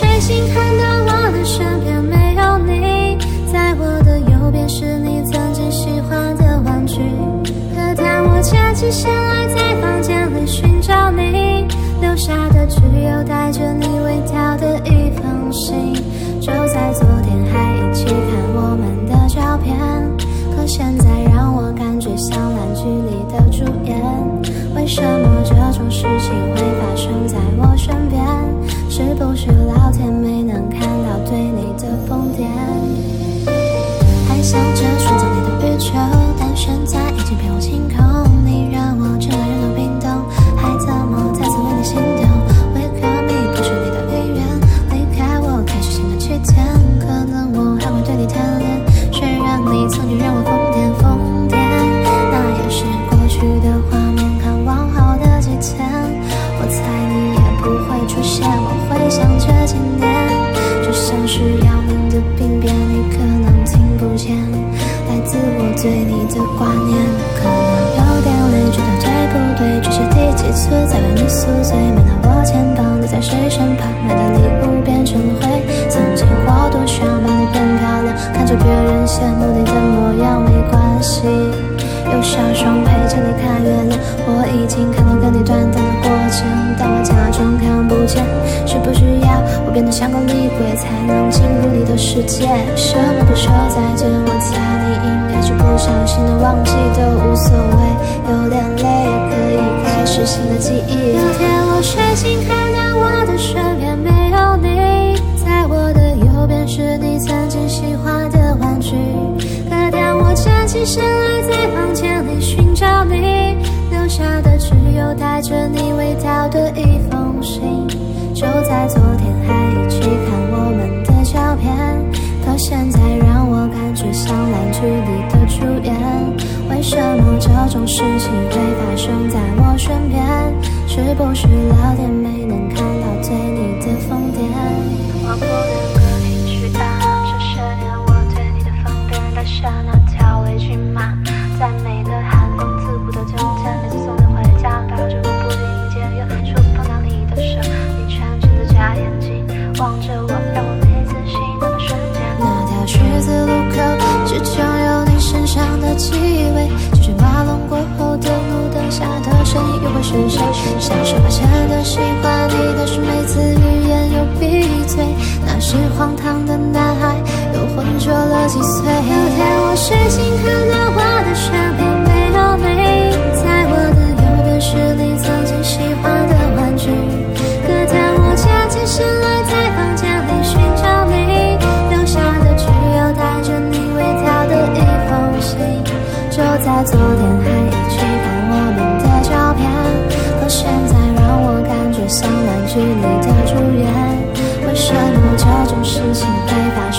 睡醒看到我的身边没有你，在我的右边是你曾经喜欢的玩具。可当我架起身来在房间里寻找你，留下的只有带着你味道的一封信。就在昨天还一起看我们的照片，可现在让我感觉像烂剧里的主演。为什么这种事情会发生在我身边？是不是老天没能看到对你的疯癫？还想着创造你的宇宙，但现在已经变我清空。你让我整个人都冰冻，还怎么再次为你心动？ Wake up me 不是你的意愿，离开我开始新的起点。可能我还会对你贪恋，虽然你曾经让我疯癫疯癫，那也是过去的画面，看往后的几天，我猜你也不会出现，我会想这几年，就像是要命的病变，你可能听不见，来自我对你的挂念。可能有点累，觉得对不对？这是第几次在为你宿醉？没拿我肩膀，你在谁身旁？买的礼物变成灰，曾经我多想把你变漂亮，看着别人羡慕你的模样，没关系。有小双陪着你看月亮，我已经看到跟你短暂的过程，但我假装看不见。是不是要我变得像个厉鬼，才能进入你的世界？舍不得说再见，我猜你应该是不小心的忘记，都无所谓。有点累也可以开始新的记忆。有天我睡醒看到我的身边没有你，在我的右边是你曾经喜欢的玩具。可当我站起身来在房间里寻找你，留下的只有带着你味道的一封信。就在昨天还一起看我们的照片，可现在让我感觉像烂剧里的主演。为什么这种事情会发生在我身边？是不是老天没能看到对你的疯癫？ 我不能歌听去安这些年我对你的疯癫，带下那条围裙吗？再美的寒风刺骨的冬天，每次送你回家，抱着我不经意间又触碰到你的手，你全裙子加眼睛望着我，让我没自信那么瞬间。 那条十字路口始终有你身上的气味，就是马龙过后的路灯下的身影，又会是谁？像是发现的喜欢你的是每次语言又闭嘴，那是荒唐的男孩又浑浊了几岁。有天我睡醒看到我的身边没有你，在我的右边是你曾经喜欢的玩具。可当我架起身来在房间里寻找你，留下的只有带着你味道的一封信。就在昨天还一起看我们的照片，可现在让我感觉像烂剧里的主演。为什么这种事情会发